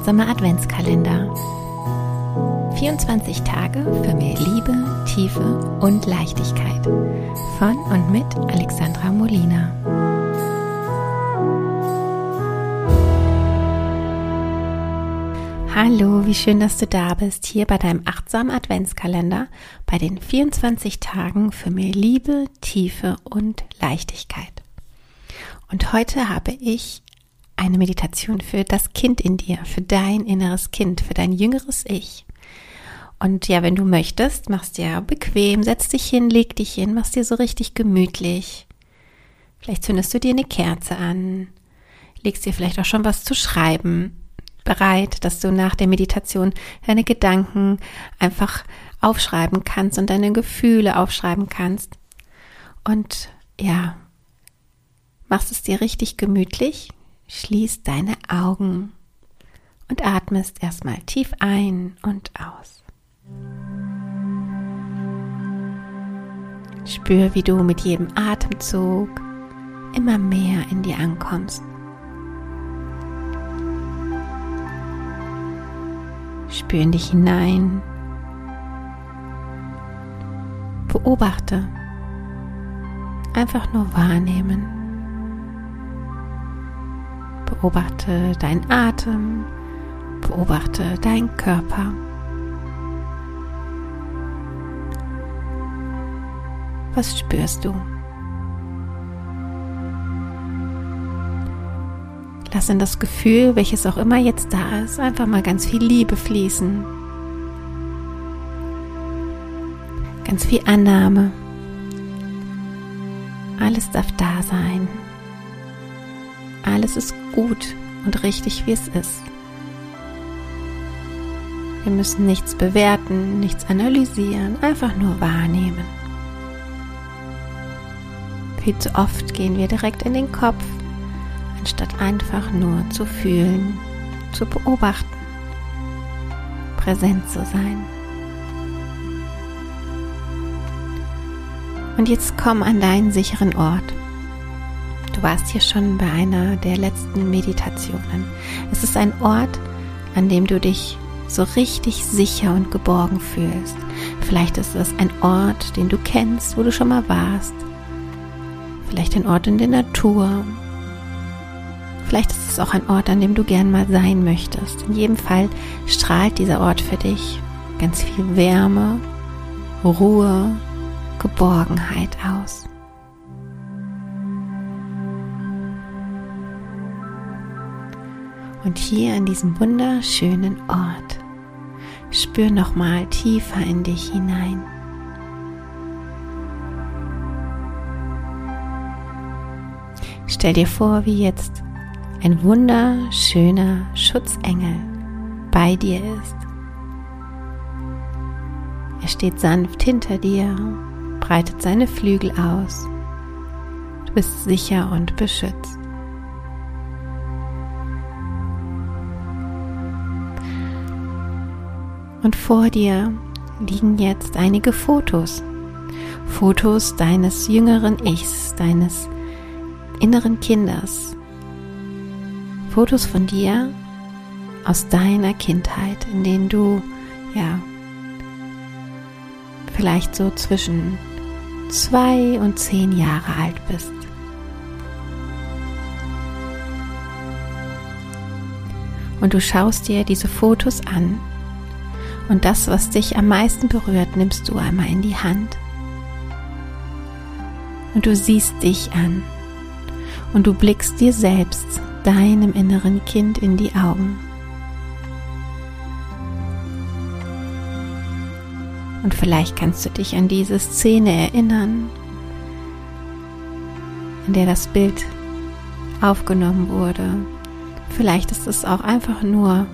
Achtsamer Adventskalender. 24 Tage für mehr Liebe, Tiefe und Leichtigkeit. Von und mit Alexandra Molina. Hallo, wie schön, dass du da bist, hier bei deinem Achtsamen Adventskalender, bei den 24 Tagen für mehr Liebe, Tiefe und Leichtigkeit. Und heute habe ich eine Meditation für das Kind in dir, für dein inneres Kind, für dein jüngeres Ich. Und ja, wenn du möchtest, machst dir bequem, setz dich hin, leg dich hin, machst dir so richtig gemütlich. Vielleicht zündest du dir eine Kerze an, legst dir vielleicht auch schon was zu schreiben bereit, dass du nach der Meditation deine Gedanken einfach aufschreiben kannst und deine Gefühle aufschreiben kannst. Und ja, machst es dir richtig gemütlich, schließ deine Augen und atmest erstmal tief ein und aus. Spür, wie du mit jedem Atemzug immer mehr in dir ankommst. Spür in dich hinein. Beobachte. Einfach nur wahrnehmen. Beobachte deinen Atem. Beobachte deinen Körper. Was spürst du? Lass in das Gefühl, welches auch immer jetzt da ist, einfach mal ganz viel Liebe fließen. Ganz viel Annahme. Alles darf da sein. Alles ist gut und richtig, wie es ist. Wir müssen nichts bewerten, nichts analysieren, einfach nur wahrnehmen. Viel zu oft gehen wir direkt in den Kopf, anstatt einfach nur zu fühlen, zu beobachten, präsent zu sein. Und jetzt komm an deinen sicheren Ort. Du warst hier schon bei einer der letzten Meditationen. Es ist ein Ort, an dem du dich so richtig sicher und geborgen fühlst. Vielleicht ist es ein Ort, den du kennst, wo du schon mal warst. Vielleicht ein Ort in der Natur. Vielleicht ist es auch ein Ort, an dem du gern mal sein möchtest. In jedem Fall strahlt dieser Ort für dich ganz viel Wärme, Ruhe, Geborgenheit aus. Und hier an diesem wunderschönen Ort spür nochmal tiefer in dich hinein. Stell dir vor, wie jetzt ein wunderschöner Schutzengel bei dir ist. Er steht sanft hinter dir, breitet seine Flügel aus. Du bist sicher und beschützt. Und vor dir liegen jetzt einige Fotos. Fotos deines jüngeren Ichs, deines inneren Kindes. Fotos von dir aus deiner Kindheit, in denen du vielleicht so zwischen 2 und 10 Jahre alt bist. Und du schaust dir diese Fotos an und das, was dich am meisten berührt, nimmst du einmal in die Hand und du siehst dich an und du blickst dir selbst, deinem inneren Kind, in die Augen. Und vielleicht kannst du dich an diese Szene erinnern, in der das Bild aufgenommen wurde. Vielleicht ist es auch einfach nur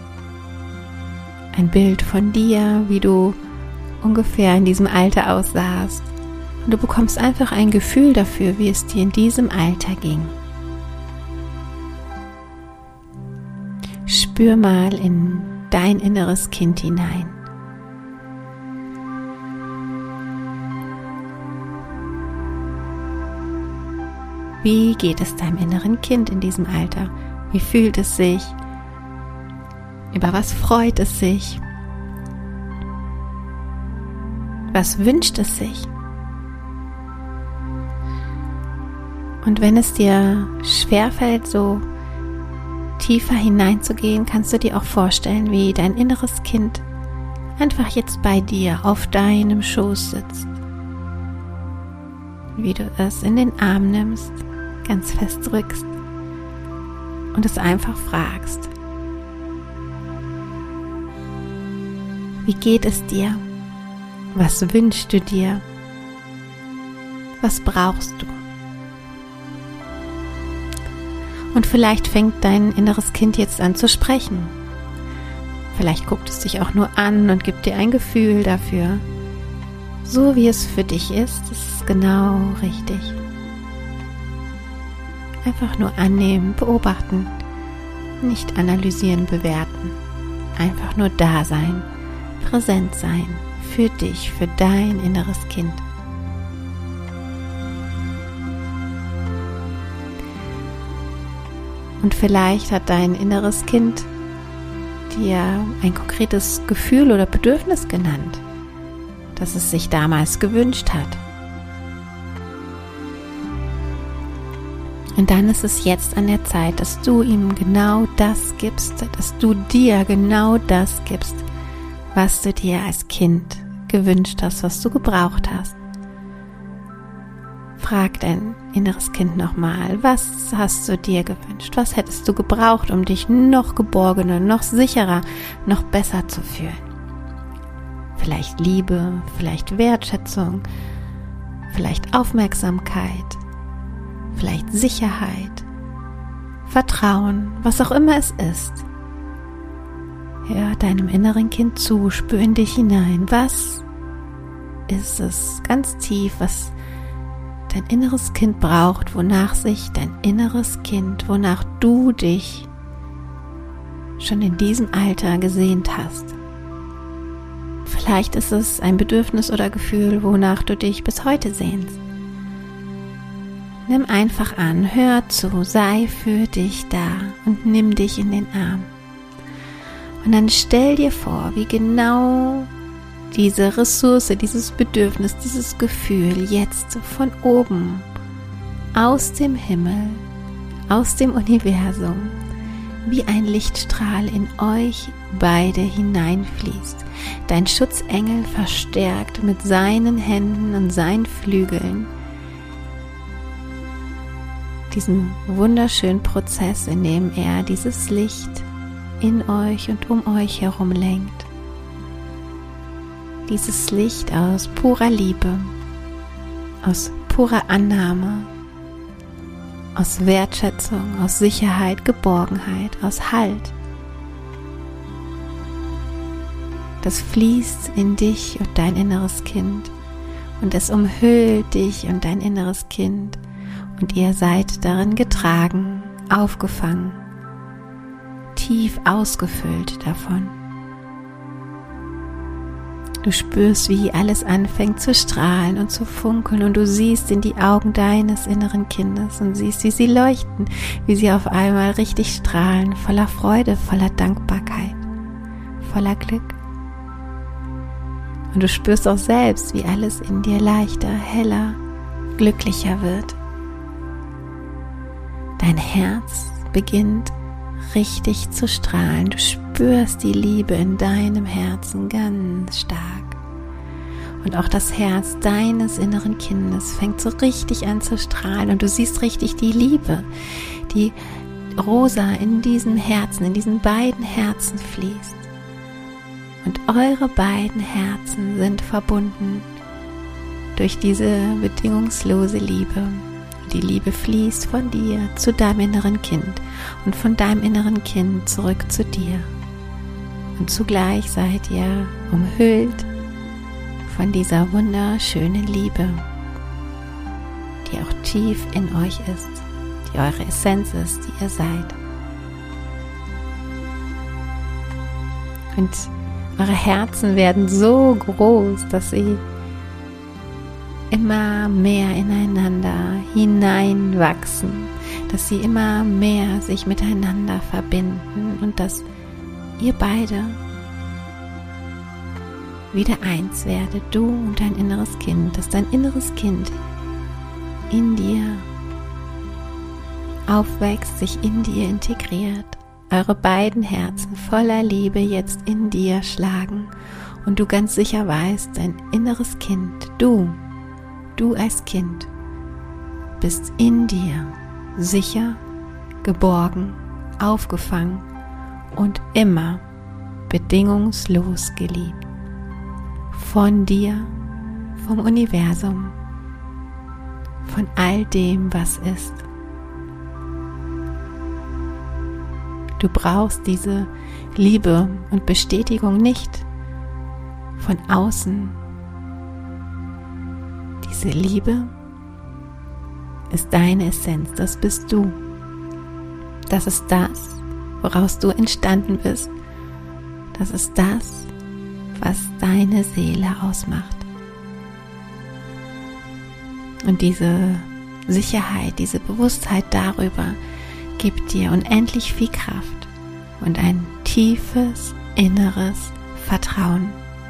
ein Bild von dir, wie du ungefähr in diesem Alter aussahst. Und du bekommst einfach ein Gefühl dafür, wie es dir in diesem Alter ging. Spür mal in dein inneres Kind hinein. Wie geht es deinem inneren Kind in diesem Alter? Wie fühlt es sich? Über was freut es sich? Was wünscht es sich? Und wenn es dir schwerfällt, so tiefer hineinzugehen, kannst du dir auch vorstellen, wie dein inneres Kind einfach jetzt bei dir auf deinem Schoß sitzt. Wie du es in den Arm nimmst, ganz fest drückst und es einfach fragst: Wie geht es dir? Was wünschst du dir? Was brauchst du? Und vielleicht fängt dein inneres Kind jetzt an zu sprechen. Vielleicht guckt es dich auch nur an und gibt dir ein Gefühl dafür. So wie es für dich ist es genau richtig. Einfach nur annehmen, beobachten, nicht analysieren, bewerten. Einfach nur da sein, präsent sein, für dich, für dein inneres Kind. Und vielleicht hat dein inneres Kind dir ein konkretes Gefühl oder Bedürfnis genannt, das es sich damals gewünscht hat. Und dann ist es jetzt an der Zeit, dass du ihm genau das gibst, dass du dir genau das gibst, was du dir als Kind gewünscht hast, was du gebraucht hast. Frag dein inneres Kind nochmal: Was hast du dir gewünscht? Was hättest du gebraucht, um dich noch geborgener, noch sicherer, noch besser zu fühlen? Vielleicht Liebe, vielleicht Wertschätzung, vielleicht Aufmerksamkeit, vielleicht Sicherheit, Vertrauen, was auch immer es ist. Hör deinem inneren Kind zu, spür in dich hinein. Was ist es ganz tief, was dein inneres Kind braucht, wonach sich dein inneres Kind, wonach du dich schon in diesem Alter gesehnt hast? Vielleicht ist es ein Bedürfnis oder Gefühl, wonach du dich bis heute sehnst. Nimm einfach an, hör zu, sei für dich da und nimm dich in den Arm. Und dann stell dir vor, wie genau diese Ressource, dieses Bedürfnis, dieses Gefühl jetzt von oben, aus dem Himmel, aus dem Universum, wie ein Lichtstrahl in euch beide hineinfließt. Dein Schutzengel verstärkt mit seinen Händen und seinen Flügeln diesen wunderschönen Prozess, in dem er dieses Licht in euch und um euch herum lenkt. Dieses Licht aus purer Liebe, aus purer Annahme, aus Wertschätzung, aus Sicherheit, Geborgenheit, aus Halt. Das fließt in dich und dein inneres Kind und es umhüllt dich und dein inneres Kind und ihr seid darin getragen, aufgefangen, tief ausgefüllt davon. Du spürst, wie alles anfängt zu strahlen und zu funkeln und du siehst in die Augen deines inneren Kindes und siehst, wie sie leuchten, wie sie auf einmal richtig strahlen, voller Freude, voller Dankbarkeit, voller Glück. Und du spürst auch selbst, wie alles in dir leichter, heller, glücklicher wird. Dein Herz beginnt richtig zu strahlen. Du spürst die Liebe in deinem Herzen ganz stark. Und auch das Herz deines inneren Kindes fängt so richtig an zu strahlen und du siehst richtig die Liebe, die rosa in diesen Herzen, in diesen beiden Herzen fließt. Und eure beiden Herzen sind verbunden durch diese bedingungslose Liebe. Die Liebe fließt von dir zu deinem inneren Kind und von deinem inneren Kind zurück zu dir. Und zugleich seid ihr umhüllt von dieser wunderschönen Liebe, die auch tief in euch ist, die eure Essenz ist, die ihr seid. Und eure Herzen werden so groß, dass sie immer mehr ineinander hineinwachsen, dass sie immer mehr sich miteinander verbinden und dass ihr beide wieder eins werdet, du und dein inneres Kind, dass dein inneres Kind in dir aufwächst, sich in dir integriert, eure beiden Herzen voller Liebe jetzt in dir schlagen und du ganz sicher weißt, dein inneres Kind, du als Kind, bist in dir sicher, geborgen, aufgefangen und immer bedingungslos geliebt. Von dir, vom Universum, von all dem, was ist. Du brauchst diese Liebe und Bestätigung nicht von außen. Diese Liebe ist deine Essenz, das bist du. Das ist das, woraus du entstanden bist. Das ist das, was deine Seele ausmacht. Und diese Sicherheit, diese Bewusstheit darüber gibt dir unendlich viel Kraft und ein tiefes inneres Vertrauen.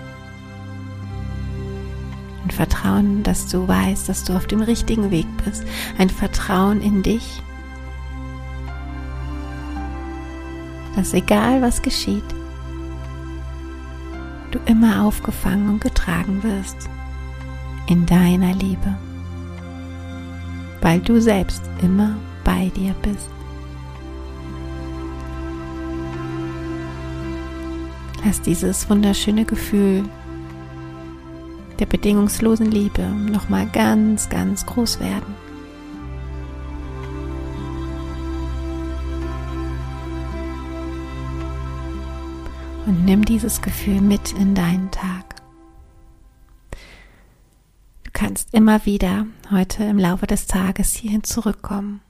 Ein Vertrauen, dass du weißt, dass du auf dem richtigen Weg bist. Ein Vertrauen in dich, dass egal was geschieht, du immer aufgefangen und getragen wirst in deiner Liebe, weil du selbst immer bei dir bist. Lass dieses wunderschöne Gefühl der bedingungslosen Liebe nochmal ganz, ganz groß werden. Und nimm dieses Gefühl mit in deinen Tag. Du kannst immer wieder heute im Laufe des Tages hierhin zurückkommen.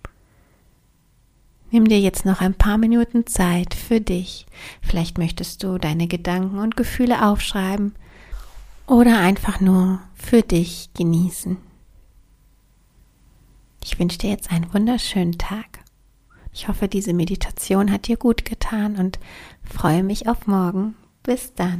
Nimm dir jetzt noch ein paar Minuten Zeit für dich. Vielleicht möchtest du deine Gedanken und Gefühle aufschreiben oder einfach nur für dich genießen. Ich wünsche dir jetzt einen wunderschönen Tag. Ich hoffe, diese Meditation hat dir gut getan und freue mich auf morgen. Bis dann.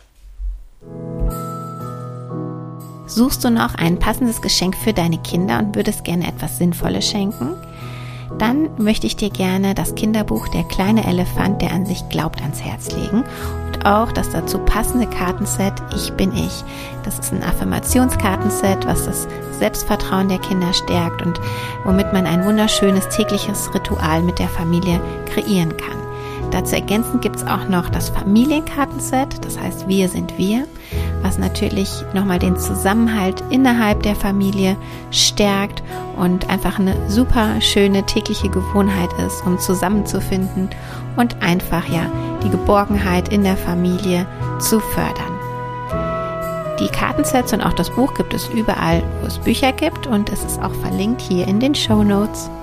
Suchst du noch ein passendes Geschenk für deine Kinder und würdest gerne etwas Sinnvolles schenken? Dann möchte ich dir gerne das Kinderbuch Der kleine Elefant, der an sich glaubt, ans Herz legen und auch das dazu passende Kartenset Ich bin ich. Das ist ein Affirmationskartenset, was das Selbstvertrauen der Kinder stärkt und womit man ein wunderschönes tägliches Ritual mit der Familie kreieren kann. Dazu ergänzend gibt es auch noch das Familienkartenset, das heißt Wir sind wir, was natürlich nochmal den Zusammenhalt innerhalb der Familie stärkt und einfach eine super schöne tägliche Gewohnheit ist, um zusammenzufinden und einfach die Geborgenheit in der Familie zu fördern. Die Kartensets und auch das Buch gibt es überall, wo es Bücher gibt und es ist auch verlinkt hier in den Shownotes.